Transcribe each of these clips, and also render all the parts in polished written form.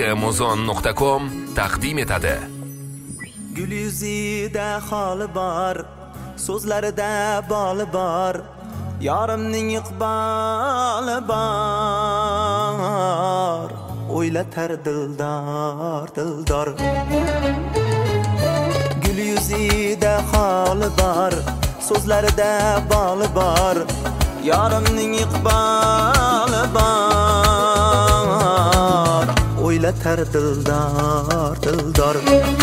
muzon.com taqdim etadi. Gul yuzida holi bor, so'zlarida boli bor, yorimning iqboli bor, o'ylatar dildor, dildor. Gul yuzida holi bor, so'zlarida boli bor, yorimning iqboli bor, o'ylatar dildor, dildor.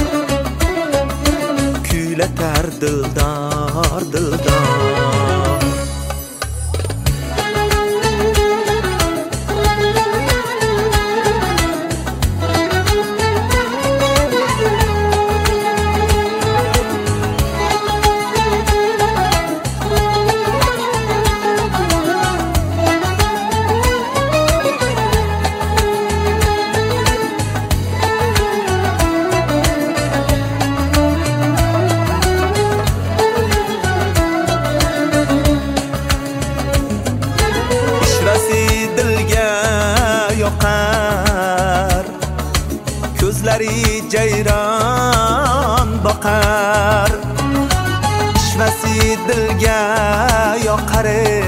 Kuylatar dildor, dildor. Ko'zlari jayron boqar, ishvasi dilga yoqar.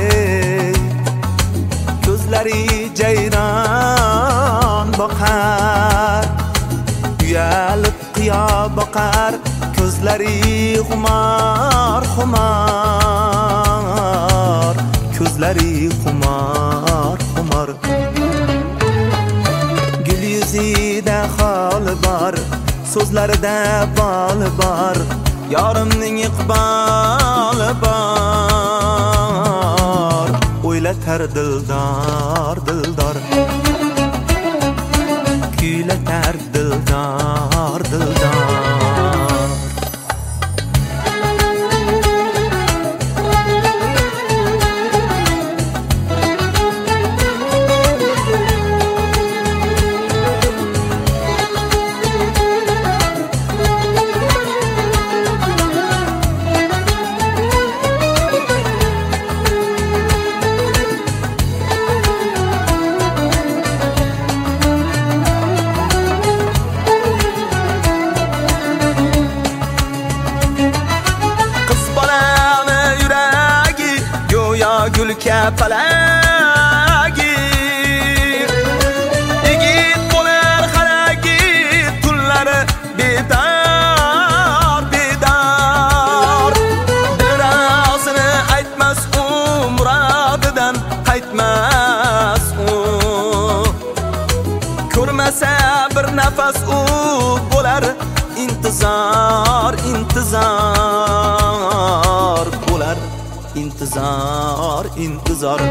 Ko'zlari jayron boqar, uyalib qiyo boqar. Ko'zlari xumor, xumor, ko'zlari xumor, xumor. Gul yuzida holi bor, so'zlarida boli bor, yorimning iqboli bor, o'ylatar dildor, dildor. Kuylatar dildor, dildor. Gül kapalagi, yigit bo'lar haragi, tunlari bedor, bedor. Dirasini aytmas u, murodidan qaytmas u. Ko'rmasa bir nafas u, bo'lar intizor, intizor bo'lar. İntizar, intizar.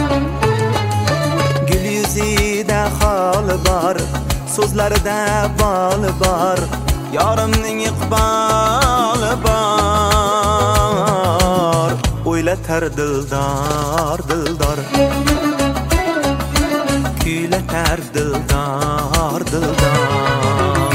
Gul yuzida holi bor, so'zlarida boli bor, yorimning iqboli bor, o'ylatar dildor, dildor. Kuylatar dildor, dildor.